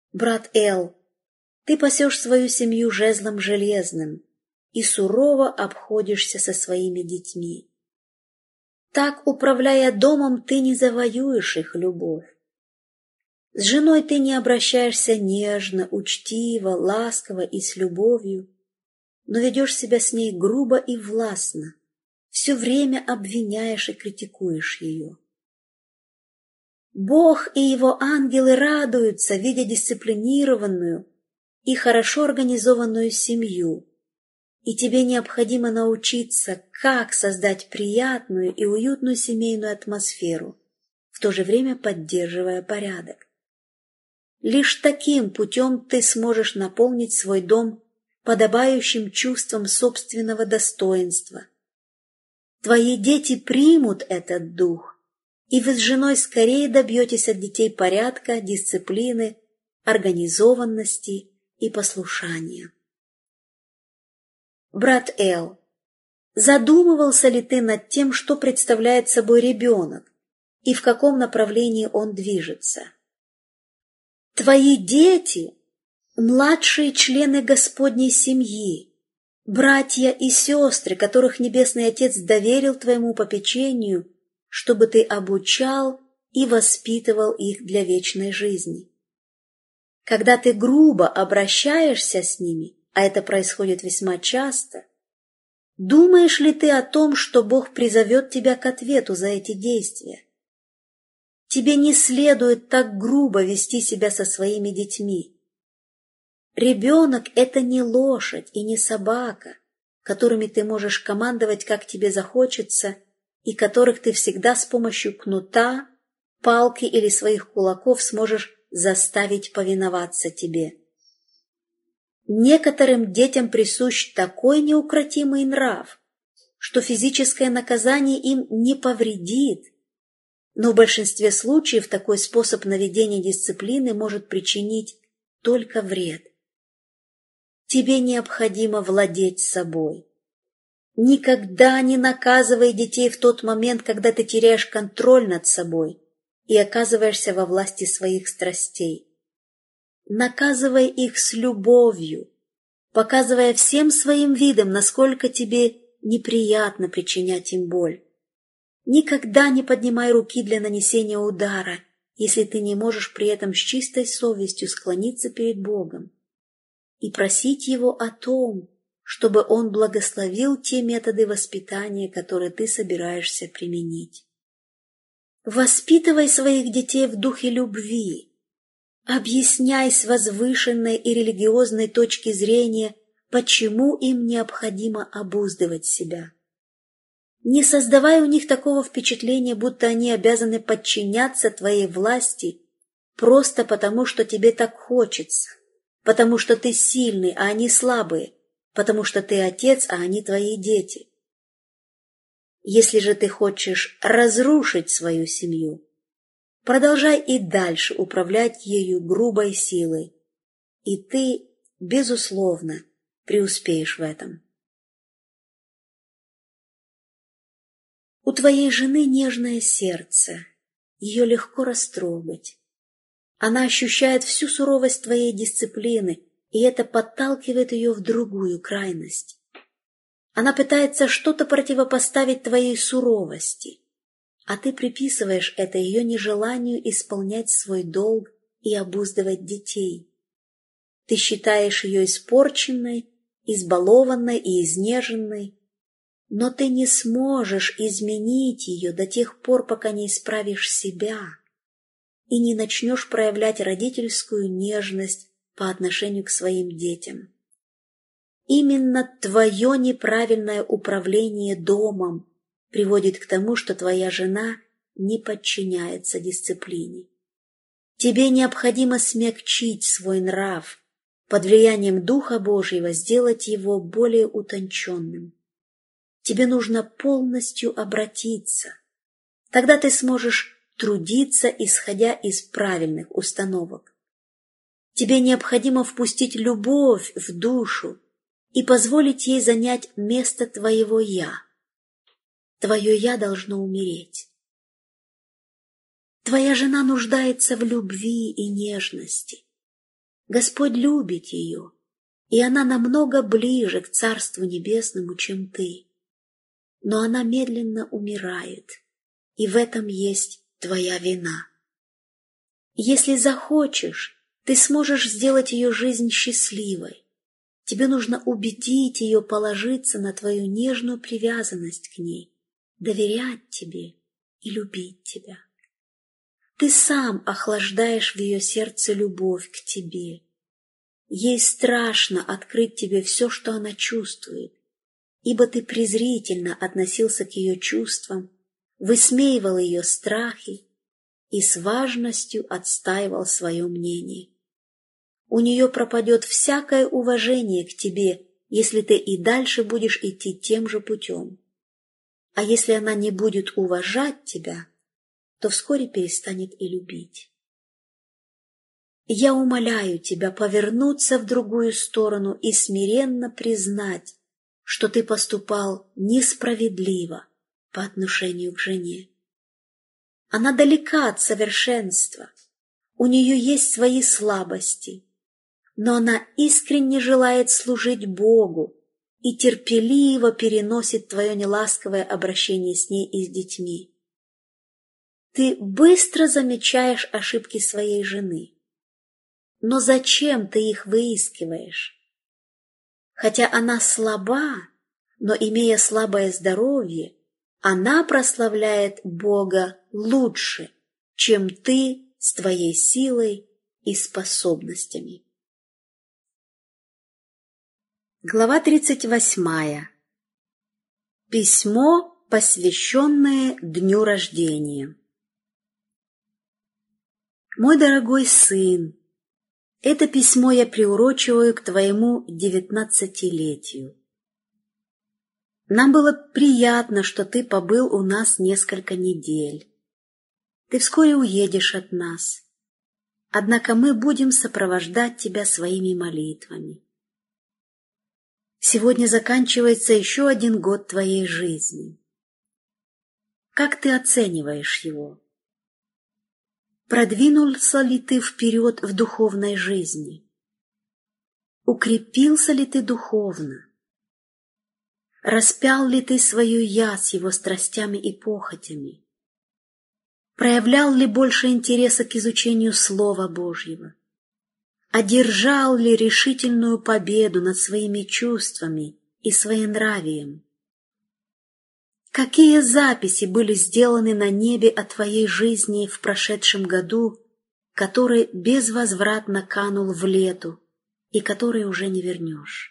Брат Эл, ты пасешь свою семью жезлом железным и сурово обходишься со своими детьми. Так, управляя домом, ты не завоюешь их любовь. С женой ты не обращаешься нежно, учтиво, ласково и с любовью, но ведешь себя с ней грубо и властно, все время обвиняешь и критикуешь ее. Бог и его ангелы радуются, видя дисциплинированную и хорошо организованную семью, и тебе необходимо научиться, как создать приятную и уютную семейную атмосферу, в то же время поддерживая порядок. Лишь таким путем ты сможешь наполнить свой дом подобающим чувством собственного достоинства. Твои дети примут этот дух, и вы с женой скорее добьетесь от детей порядка, дисциплины, организованности и послушания. Брат Эл, задумывался ли ты над тем, что представляет собой ребенок и в каком направлении он движется? Твои дети – младшие члены Господней семьи, братья и сестры, которых Небесный Отец доверил твоему попечению, чтобы ты обучал и воспитывал их для вечной жизни. Когда ты грубо обращаешься с ними, а это происходит весьма часто, думаешь ли ты о том, что Бог призовет тебя к ответу за эти действия? Тебе не следует так грубо вести себя со своими детьми. Ребенок – это не лошадь и не собака, которыми ты можешь командовать, как тебе захочется, и которых ты всегда с помощью кнута, палки или своих кулаков сможешь заставить повиноваться тебе. Некоторым детям присущ такой неукротимый нрав, что физическое наказание им не повредит, но в большинстве случаев такой способ наведения дисциплины может причинить только вред. Тебе необходимо владеть собой. Никогда не наказывай детей в тот момент, когда ты теряешь контроль над собой и оказываешься во власти своих страстей. Наказывай их с любовью, показывая всем своим видом, насколько тебе неприятно причинять им боль. Никогда не поднимай руки для нанесения удара, если ты не можешь при этом с чистой совестью склониться перед Богом и просить Его о том, чтобы Он благословил те методы воспитания, которые ты собираешься применить. Воспитывай своих детей в духе любви. Объясняй с возвышенной и религиозной точки зрения, почему им необходимо обуздывать себя. Не создавай у них такого впечатления, будто они обязаны подчиняться твоей власти просто потому, что тебе так хочется, потому что ты сильный, а они слабые, потому что ты отец, а они твои дети. Если же ты хочешь разрушить свою семью, продолжай и дальше управлять ею грубой силой, и ты, безусловно, преуспеешь в этом. У твоей жены нежное сердце, ее легко растрогать. Она ощущает всю суровость твоей дисциплины, и это подталкивает ее в другую крайность. Она пытается что-то противопоставить твоей суровости, а ты приписываешь это ее нежеланию исполнять свой долг и обуздывать детей. Ты считаешь ее испорченной, избалованной и изнеженной, но ты не сможешь изменить ее до тех пор, пока не исправишь себя и не начнешь проявлять родительскую нежность по отношению к своим детям. Именно твое неправильное управление домом приводит к тому, что твоя жена не подчиняется дисциплине. Тебе необходимо смягчить свой нрав, под влиянием Духа Божьего сделать его более утонченным. Тебе нужно полностью обратиться. Тогда ты сможешь трудиться, исходя из правильных установок. Тебе необходимо впустить любовь в душу и позволить ей занять место твоего «я». Твое «я» должно умереть. Твоя жена нуждается в любви и нежности. Господь любит ее, и она намного ближе к Царству Небесному, чем ты. Но она медленно умирает, и в этом есть твоя вина. Если захочешь, ты сможешь сделать ее жизнь счастливой. Тебе нужно убедить ее положиться на твою нежную привязанность к ней, доверять тебе и любить тебя. Ты сам охлаждаешь в ее сердце любовь к тебе. Ей страшно открыть тебе все, что она чувствует, ибо ты презрительно относился к ее чувствам, высмеивал ее страхи и с важностью отстаивал свое мнение. У нее пропадет всякое уважение к тебе, если ты и дальше будешь идти тем же путем. А если она не будет уважать тебя, то вскоре перестанет и любить. Я умоляю тебя повернуться в другую сторону и смиренно признать, что ты поступал несправедливо по отношению к жене. Она далека от совершенства, у нее есть свои слабости, но она искренне желает служить Богу и терпеливо переносит твое неласковое обращение с ней и с детьми. Ты быстро замечаешь ошибки своей жены, но зачем ты их выискиваешь? Хотя она слаба, но, имея слабое здоровье, она прославляет Бога лучше, чем ты с твоей силой и способностями. Глава 38. Письмо, посвященное дню рождения. Мой дорогой сын, это письмо я приурочиваю к твоему 19-летию. Нам было приятно, что ты побыл у нас несколько недель. Ты вскоре уедешь от нас, однако мы будем сопровождать тебя своими молитвами. Сегодня заканчивается еще один год твоей жизни. Как ты оцениваешь его? Продвинулся ли ты вперед в духовной жизни? Укрепился ли ты духовно? Распял ли ты свое «я» с его страстями и похотями? Проявлял ли больше интереса к изучению Слова Божьего? Одержал ли решительную победу над своими чувствами и своенравием? Какие записи были сделаны на небе о твоей жизни в прошедшем году, который безвозвратно канул в лету и который уже не вернешь?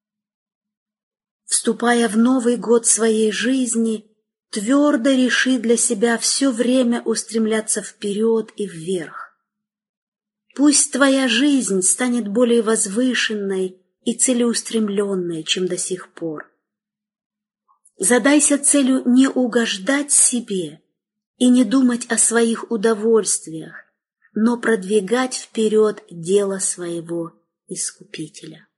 Вступая в новый год своей жизни, твердо реши для себя все время устремляться вперед и вверх. Пусть твоя жизнь станет более возвышенной и целеустремленной, чем до сих пор. Задайся целью не угождать себе и не думать о своих удовольствиях, но продвигать вперед дело своего Искупителя.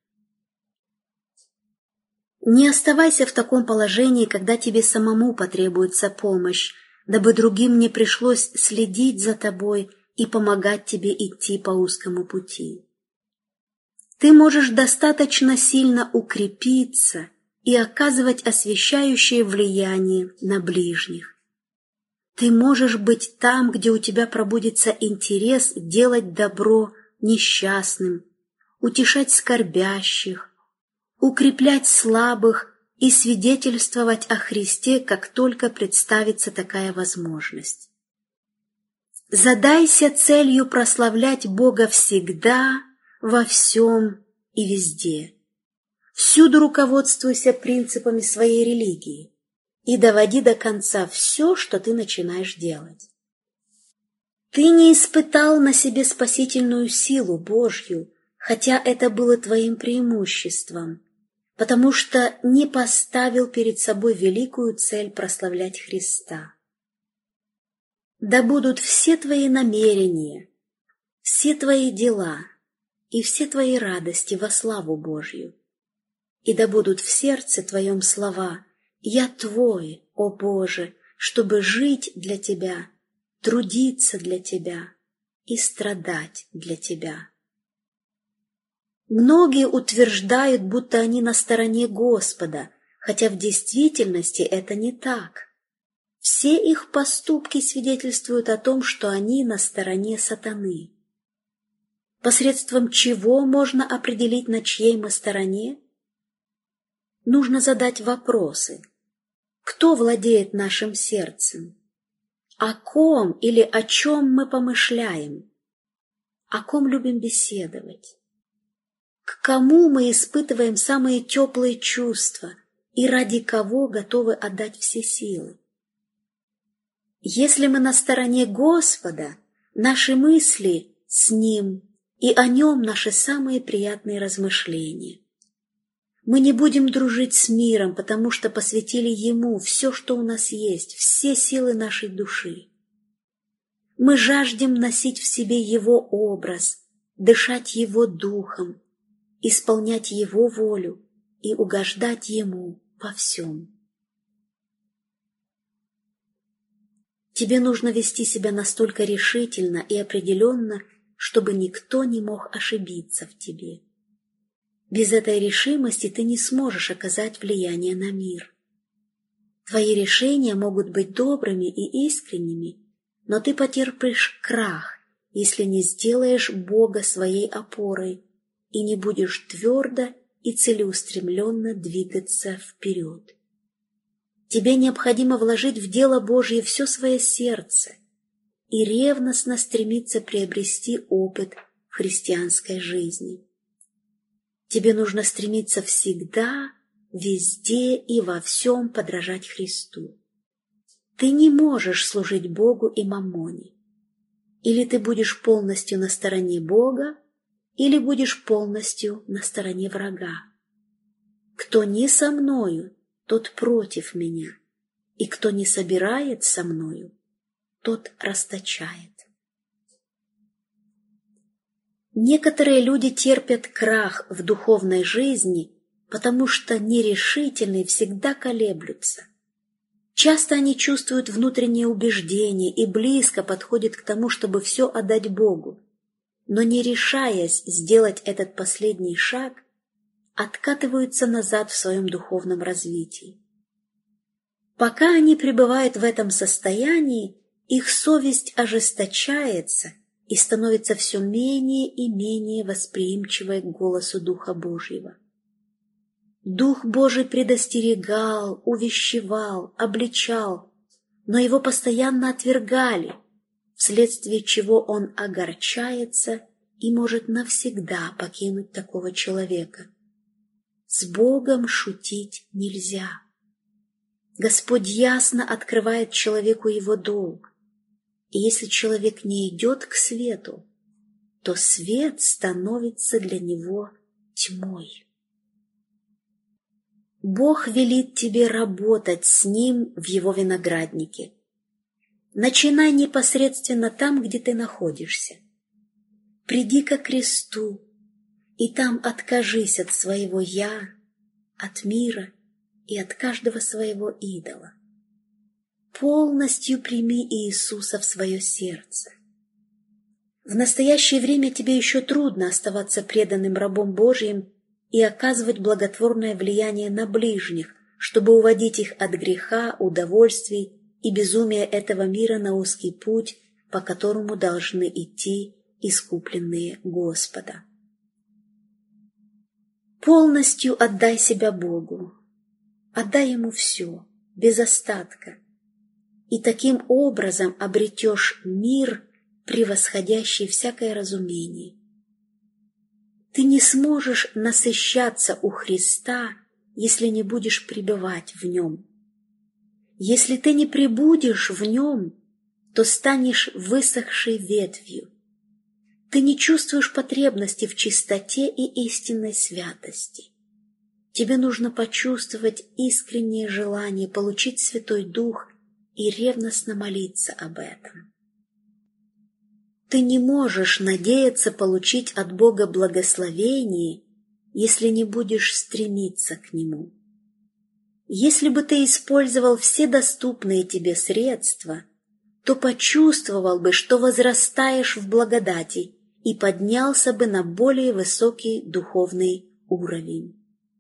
Не оставайся в таком положении, когда тебе самому потребуется помощь, дабы другим не пришлось следить за тобой и помогать тебе идти по узкому пути. Ты можешь достаточно сильно укрепиться и оказывать освящающее влияние на ближних. Ты можешь быть там, где у тебя пробудится интерес делать добро несчастным, утешать скорбящих, укреплять слабых и свидетельствовать о Христе, как только представится такая возможность. Задайся целью прославлять Бога всегда, во всем и везде. Всюду руководствуйся принципами своей религии и доводи до конца все, что ты начинаешь делать. Ты не испытал на себе спасительную силу Божью, хотя это было твоим преимуществом, потому что не поставил перед собой великую цель прославлять Христа. Да будут все твои намерения, все твои дела и все твои радости во славу Божью. И да будут в сердце твоем слова: «Я твой, о Боже, чтобы жить для тебя, трудиться для тебя и страдать для тебя». Многие утверждают, будто они на стороне Господа, хотя в действительности это не так. Все их поступки свидетельствуют о том, что они на стороне сатаны. Посредством чего можно определить, на чьей мы стороне? Нужно задать вопросы. Кто владеет нашим сердцем? О ком или о чем мы помышляем? О ком любим беседовать? К кому мы испытываем самые теплые чувства и ради кого готовы отдать все силы? Если мы на стороне Господа, наши мысли с Ним и о Нем наши самые приятные размышления. Мы не будем дружить с миром, потому что посвятили Ему все, что у нас есть, все силы нашей души. Мы жаждем носить в себе Его образ, дышать Его духом, исполнять Его волю и угождать Ему во всем. Тебе нужно вести себя настолько решительно и определенно, чтобы никто не мог ошибиться в тебе. Без этой решимости ты не сможешь оказать влияние на мир. Твои решения могут быть добрыми и искренними, но ты потерпишь крах, если не сделаешь Бога своей опорой и не будешь твердо и целеустремленно двигаться вперед. Тебе необходимо вложить в дело Божье все свое сердце и ревностно стремиться приобрести опыт в христианской жизни. Тебе нужно стремиться всегда, везде и во всем подражать Христу. Ты не можешь служить Богу и маммоне. Или ты будешь полностью на стороне Бога, или будешь полностью на стороне врага. Кто не со мною, тот против меня, и кто не собирает со мною, тот расточает. Некоторые люди терпят крах в духовной жизни, потому что нерешительные всегда колеблются. Часто они чувствуют внутреннее убеждение и близко подходят к тому, чтобы все отдать Богу, но не решаясь сделать этот последний шаг, откатываются назад в своем духовном развитии. Пока они пребывают в этом состоянии, их совесть ожесточается и становится все менее и менее восприимчивой к голосу Духа Божьего. Дух Божий предостерегал, увещевал, обличал, но его постоянно отвергали, вследствие чего он огорчается и может навсегда покинуть такого человека. С Богом шутить нельзя. Господь ясно открывает человеку его долг, и если человек не идет к свету, то свет становится для него тьмой. Бог велит тебе работать с Ним в Его винограднике. Начинай непосредственно там, где ты находишься. Приди ко кресту, и там откажись от своего «я», от мира и от каждого своего идола. Полностью прими Иисуса в свое сердце. В настоящее время тебе еще трудно оставаться преданным рабом Божьим и оказывать благотворное влияние на ближних, чтобы уводить их от греха, удовольствий и безумия этого мира на узкий путь, по которому должны идти искупленные Господа. Полностью отдай себя Богу, отдай Ему все, без остатка, и таким образом обретешь мир, превосходящий всякое разумение. Ты не сможешь насыщаться у Христа, если не будешь пребывать в Нем. Если ты не пребудешь в Нем, то станешь высохшей ветвью. Ты не чувствуешь потребности в чистоте и истинной святости. Тебе нужно почувствовать искреннее желание получить Святой Дух и ревностно молиться об этом. Ты не можешь надеяться получить от Бога благословение, если не будешь стремиться к Нему. Если бы ты использовал все доступные тебе средства, то почувствовал бы, что возрастаешь в благодати и поднялся бы на более высокий духовный уровень.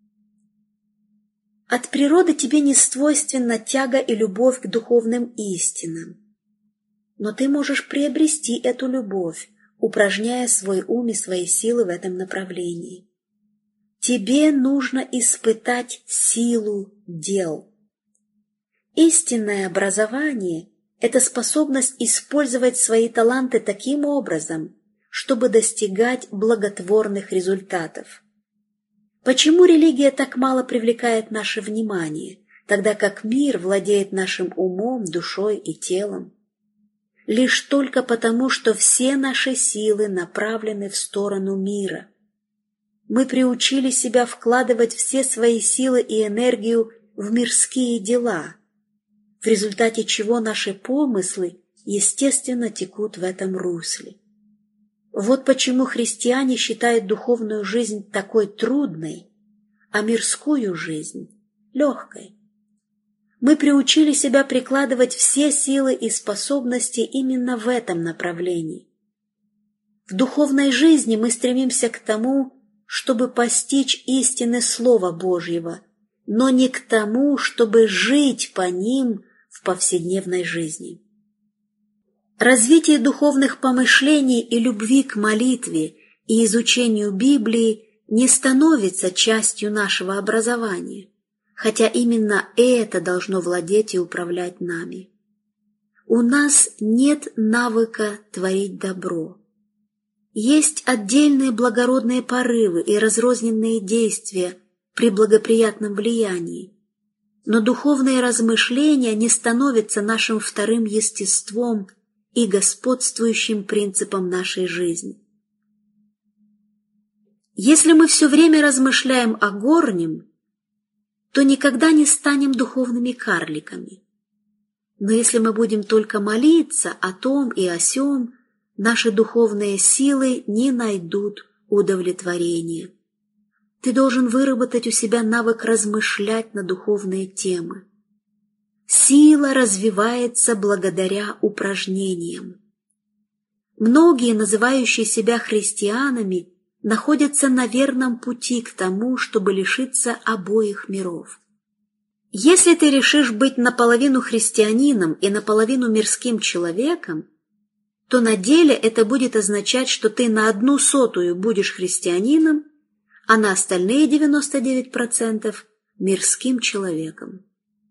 От природы тебе не свойственна тяга и любовь к духовным истинам, но ты можешь приобрести эту любовь, упражняя свой ум и свои силы в этом направлении. Тебе нужно испытать силу дел. Истинное образование – это способность использовать свои таланты таким образом, чтобы достигать благотворных результатов. Почему религия так мало привлекает наше внимание, тогда как мир владеет нашим умом, душой и телом? Лишь только потому, что все наши силы направлены в сторону мира. Мы приучили себя вкладывать все свои силы и энергию в мирские дела, в результате чего наши помыслы, естественно, текут в этом русле. Вот почему христиане считают духовную жизнь такой трудной, а мирскую жизнь – легкой. Мы приучили себя прикладывать все силы и способности именно в этом направлении. В духовной жизни мы стремимся к тому, чтобы постичь истины Слова Божьего, но не к тому, чтобы жить по ним в повседневной жизни. Развитие духовных помышлений и любви к молитве и изучению Библии не становится частью нашего образования, хотя именно это должно владеть и управлять нами. У нас нет навыка творить добро. Есть отдельные благородные порывы и разрозненные действия при благоприятном влиянии, но духовные размышления не становятся нашим вторым естеством и господствующим принципом нашей жизни. Если мы все время размышляем о горнем, то никогда не станем духовными карликами. Но если мы будем только молиться о том и о сём, наши духовные силы не найдут удовлетворения. Ты должен выработать у себя навык размышлять на духовные темы. Сила развивается благодаря упражнениям. Многие, называющие себя христианами, находятся на верном пути к тому, чтобы лишиться обоих миров. Если ты решишь быть наполовину христианином и наполовину мирским человеком, то на деле это будет означать, что ты на 1/100 будешь христианином, а на остальные 99% мирским человеком.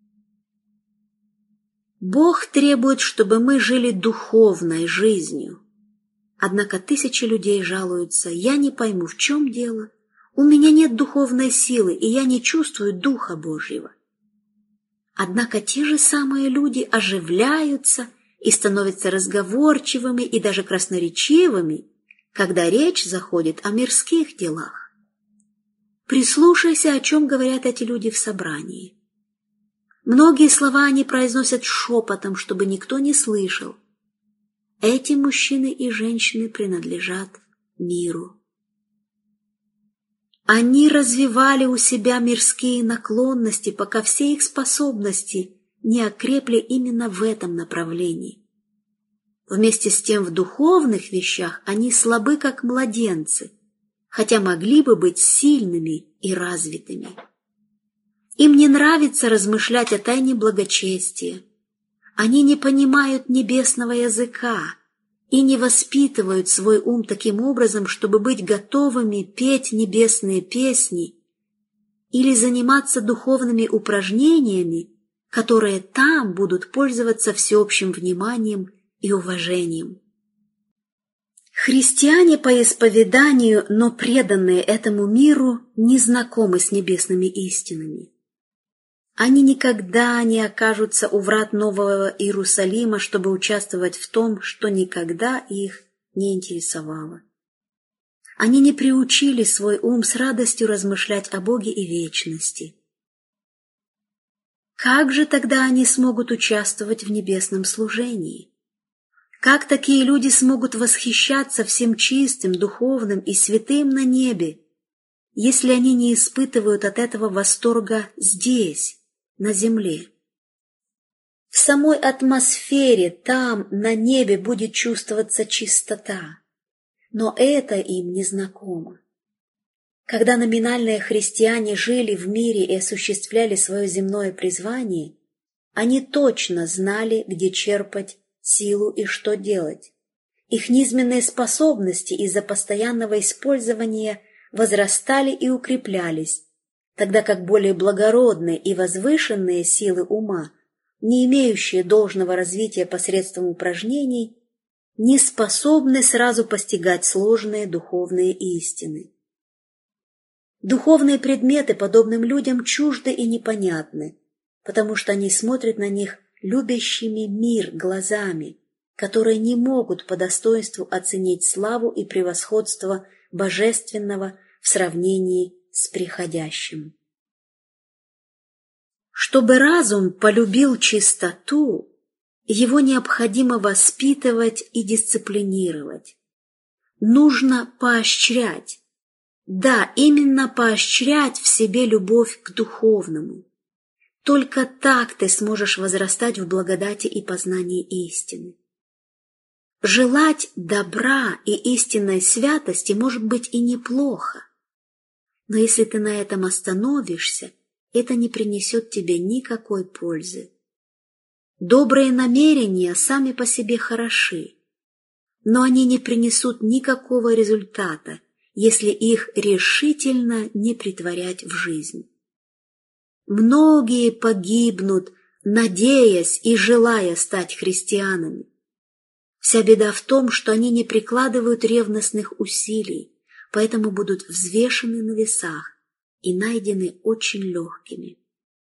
Бог требует, чтобы мы жили духовной жизнью. Однако тысячи людей жалуются: «Я не пойму, в чем дело? У меня нет духовной силы, и я не чувствую Духа Божьего». Однако те же самые люди оживляются и становятся разговорчивыми и даже красноречивыми, когда речь заходит о мирских делах. Прислушайся, о чем говорят эти люди в собрании. Многие слова они произносят шепотом, чтобы никто не слышал. Эти мужчины и женщины принадлежат миру. Они развивали у себя мирские наклонности, пока все их способности не окрепли именно в этом направлении. Вместе с тем в духовных вещах они слабы, как младенцы, хотя могли бы быть сильными и развитыми. Им не нравится размышлять о тайне благочестия. Они не понимают небесного языка и не воспитывают свой ум таким образом, чтобы быть готовыми петь небесные песни или заниматься духовными упражнениями, которые там будут пользоваться всеобщим вниманием и уважением. Христиане по исповеданию, но преданные этому миру, не знакомы с небесными истинами. Они никогда не окажутся у врат Нового Иерусалима, чтобы участвовать в том, что никогда их не интересовало. Они не приучили свой ум с радостью размышлять о Боге и вечности. Как же тогда они смогут участвовать в небесном служении? Как такие люди смогут восхищаться всем чистым, духовным и святым на небе, если они не испытывают от этого восторга здесь, на земле? В самой атмосфере там, на небе, будет чувствоваться чистота. но это им не знакомо. Когда номинальные христиане жили в мире и осуществляли свое земное призвание, они точно знали, где черпать силу и что делать. Их низменные способности из-за постоянного использования возрастали и укреплялись, тогда как более благородные и возвышенные силы ума, не имеющие должного развития посредством упражнений, не способны сразу постигать сложные духовные истины. Духовные предметы подобным людям чужды и непонятны, потому что они смотрят на них любящими мир глазами, которые не могут по достоинству оценить славу и превосходство божественного в сравнении с приходящим. Чтобы разум полюбил чистоту, его необходимо воспитывать и дисциплинировать. Нужно поощрять. Да, именно поощрять в себе любовь к духовному. Только так ты сможешь возрастать в благодати и познании истины. Желать добра и истинной святости может быть и неплохо, но если ты на этом остановишься, это не принесет тебе никакой пользы. Добрые намерения сами по себе хороши, но они не принесут никакого результата, если их решительно не претворять в жизнь. Многие погибнут, надеясь и желая стать христианами. Вся беда в том, что они не прикладывают ревностных усилий, поэтому будут взвешены на весах и найдены очень легкими.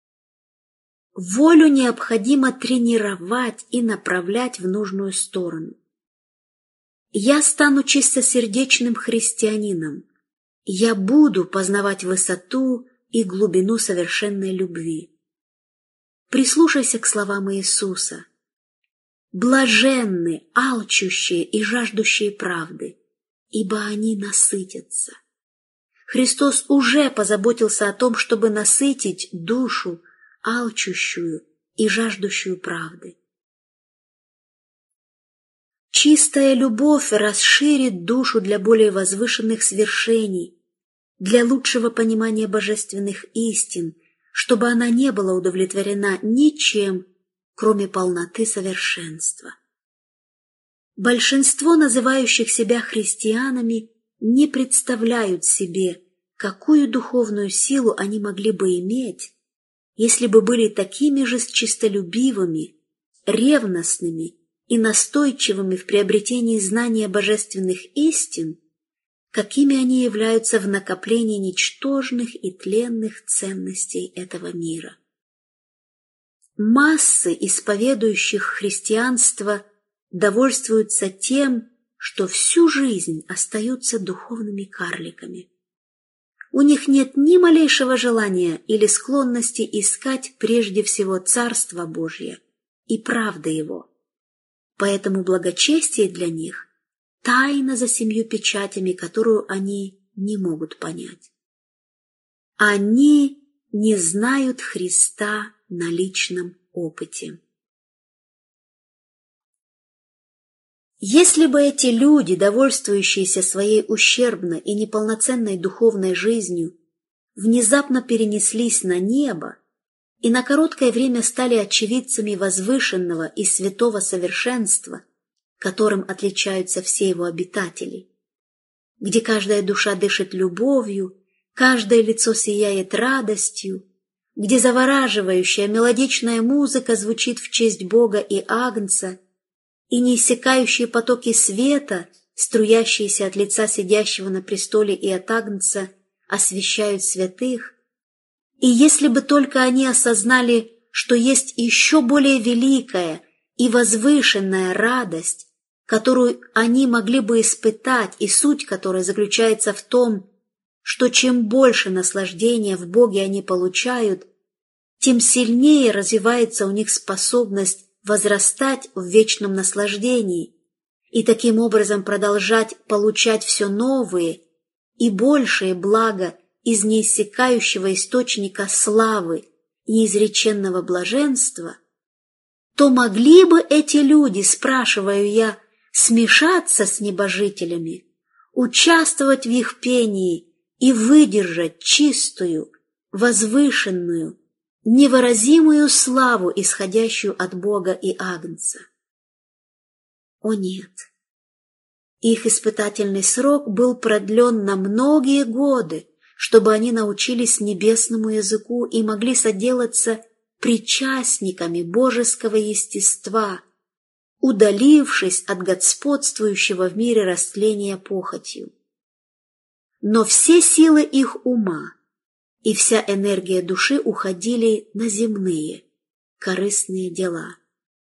Волю необходимо тренировать и направлять в нужную сторону. Я стану чистосердечным христианином. Я буду познавать высоту и глубину совершенной любви. Прислушайся к словам Иисуса. Блаженны, алчущие и жаждущие правды, ибо они насытятся. Христос уже позаботился о том, чтобы насытить душу, алчущую и жаждущую правды. Чистая любовь расширит душу для более возвышенных свершений, для лучшего понимания божественных истин, чтобы она не была удовлетворена ничем, кроме полноты совершенства. Большинство называющих себя христианами не представляют себе, какую духовную силу они могли бы иметь, если бы были такими же чистолюбивыми, ревностными и настойчивыми в приобретении знания божественных истин, какими они являются в накоплении ничтожных и тленных ценностей этого мира. Массы исповедующих христианство довольствуются тем, что всю жизнь остаются духовными карликами. У них нет ни малейшего желания или склонности искать прежде всего Царство Божье и правды Его. Поэтому благочестие для них – тайна за 7 печатями, которую они не могут понять. Они не знают Христа на личном опыте. Если бы эти люди, довольствующиеся своей ущербной и неполноценной духовной жизнью, внезапно перенеслись на небо и на короткое время стали очевидцами возвышенного и святого совершенства, которым отличаются все его обитатели, где каждая душа дышит любовью, каждое лицо сияет радостью, где завораживающая мелодичная музыка звучит в честь Бога и Агнца, и неиссякающие потоки света, струящиеся от лица сидящего на престоле и от Агнца, освящают святых, и если бы только они осознали, что есть еще более великая и возвышенная радость, которую они могли бы испытать, и суть которой заключается в том, что чем больше наслаждения в Боге они получают, тем сильнее развивается у них способность возрастать в вечном наслаждении и таким образом продолжать получать все новые и большие блага из неиссякающего источника славы и неизреченного блаженства, то могли бы эти люди, спрашиваю я, смешаться с небожителями, участвовать в их пении и выдержать чистую, возвышенную, невыразимую славу, исходящую от Бога и Агнца. О нет! Их испытательный срок был продлен на многие годы, чтобы они научились небесному языку и могли соделаться причастниками божеского естества, удалившись от господствующего в мире растления похотью. Но все силы их ума и вся энергия души уходили на земные, корыстные дела.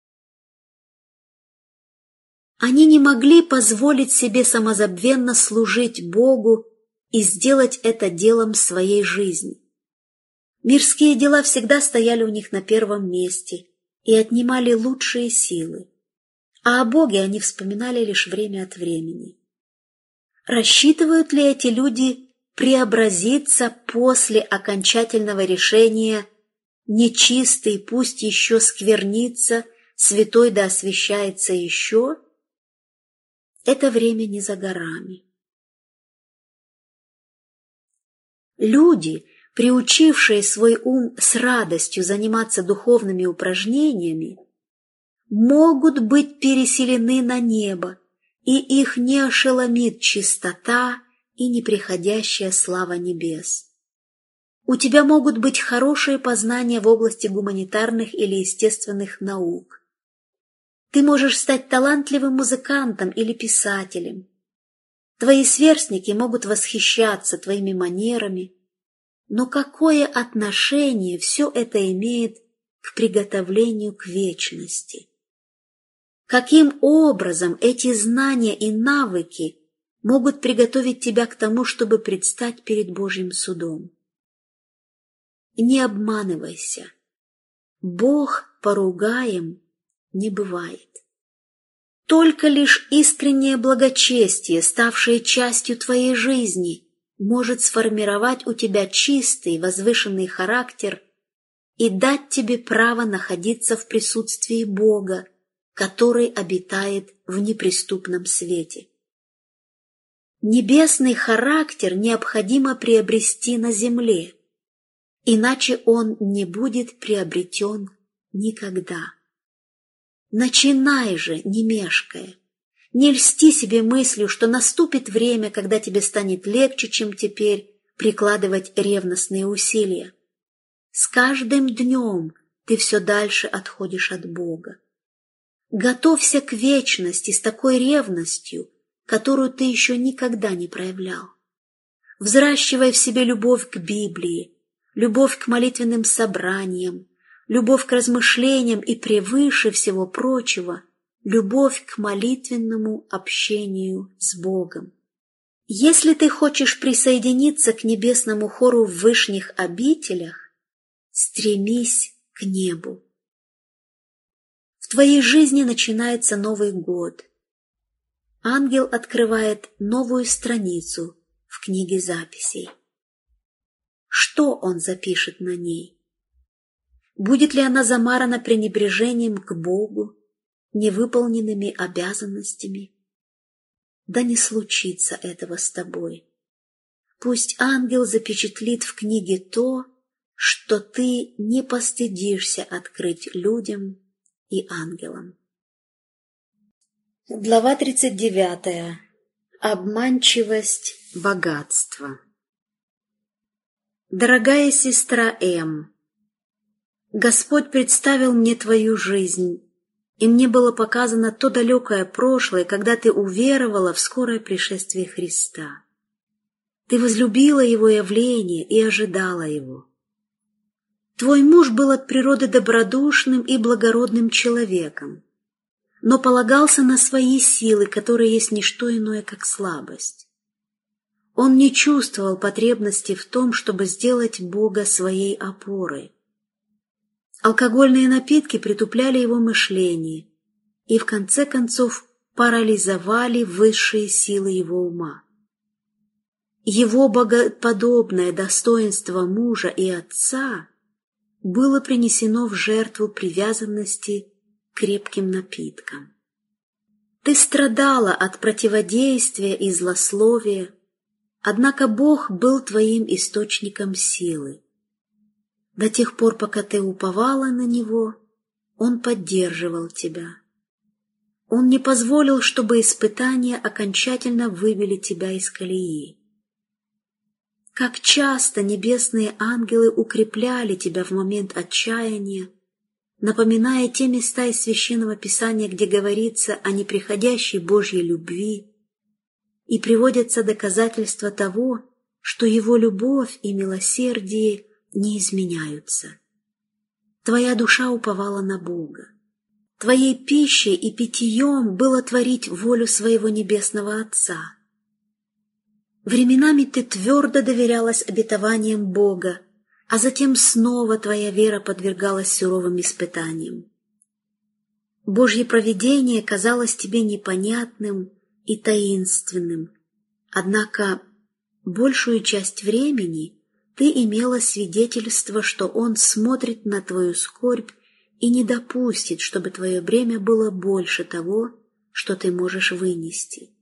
Они не могли позволить себе самозабвенно служить Богу и сделать это делом своей жизни. Мирские дела всегда стояли у них на первом месте и отнимали лучшие силы, а о Боге они вспоминали лишь время от времени. Рассчитывают ли эти люди преобразиться после окончательного решения «нечистый пусть еще сквернится, святой да освящается еще»? Это время не за горами. Люди, приучившие свой ум с радостью заниматься духовными упражнениями, могут быть переселены на небо, и их не ошеломит чистота и неприходящая слава небес. У тебя могут быть хорошие познания в области гуманитарных или естественных наук. Ты можешь стать талантливым музыкантом или писателем. Твои сверстники могут восхищаться твоими манерами, но какое отношение все это имеет к приготовлению к вечности? Каким образом эти знания и навыки могут приготовить тебя к тому, чтобы предстать перед Божьим судом? Не обманывайся. Бог поругаем не бывает. Только лишь искреннее благочестие, ставшее частью твоей жизни, может сформировать у тебя чистый, возвышенный характер и дать тебе право находиться в присутствии Бога, который обитает в неприступном свете. Небесный характер необходимо приобрести на земле, иначе он не будет приобретен никогда. Начинай же, не мешкая. Не льсти себе мыслью, что наступит время, когда тебе станет легче, чем теперь, прикладывать ревностные усилия. С каждым днем ты все дальше отходишь от Бога. Готовься к вечности с такой ревностью, которую ты еще никогда не проявлял. Взращивай в себе любовь к Библии, любовь к молитвенным собраниям, любовь к размышлениям и, превыше всего прочего, любовь к молитвенному общению с Богом. Если ты хочешь присоединиться к небесному хору в вышних обителях, стремись к небу. В твоей жизни начинается Новый год. Ангел открывает новую страницу в книге записей. Что он запишет на ней? Будет ли она замарана пренебрежением к Богу, невыполненными обязанностями? Да не случится этого с тобой. Пусть ангел запечатлит в книге то, что ты не постыдишься открыть людям и ангелам. Глава 39. Обманчивость богатства. Дорогая сестра М., Господь представил мне твою жизнь, и мне было показано то далекое прошлое, когда ты уверовала в скорое пришествие Христа. Ты возлюбила Его явление и ожидала Его. Твой муж был от природы добродушным и благородным человеком, но полагался на свои силы, которые есть не что иное, как слабость. Он не чувствовал потребности в том, чтобы сделать Бога своей опорой. Алкогольные напитки притупляли его мышление и, в конце концов, парализовали высшие силы его ума. Его богоподобное достоинство мужа и отца было принесено в жертву привязанности к крепким напиткам. Ты страдала от противодействия и злословия, однако Бог был твоим источником силы. До тех пор, пока ты уповала на Него, Он поддерживал тебя. Он не позволил, чтобы испытания окончательно выбили тебя из колеи. Как часто небесные ангелы укрепляли тебя в момент отчаяния, напоминая те места из Священного Писания, где говорится о неприходящей Божьей любви, и приводятся доказательства того, что Его любовь и милосердие не изменяются. Твоя душа уповала на Бога. Твоей пищей и питьем было творить волю своего Небесного Отца. Временами ты твердо доверялась обетованиям Бога, а затем снова твоя вера подвергалась суровым испытаниям. Божье провидение казалось тебе непонятным и таинственным, однако большую часть времени ты имела свидетельство, что Он смотрит на твою скорбь и не допустит, чтобы твое бремя было больше того, что ты можешь вынести.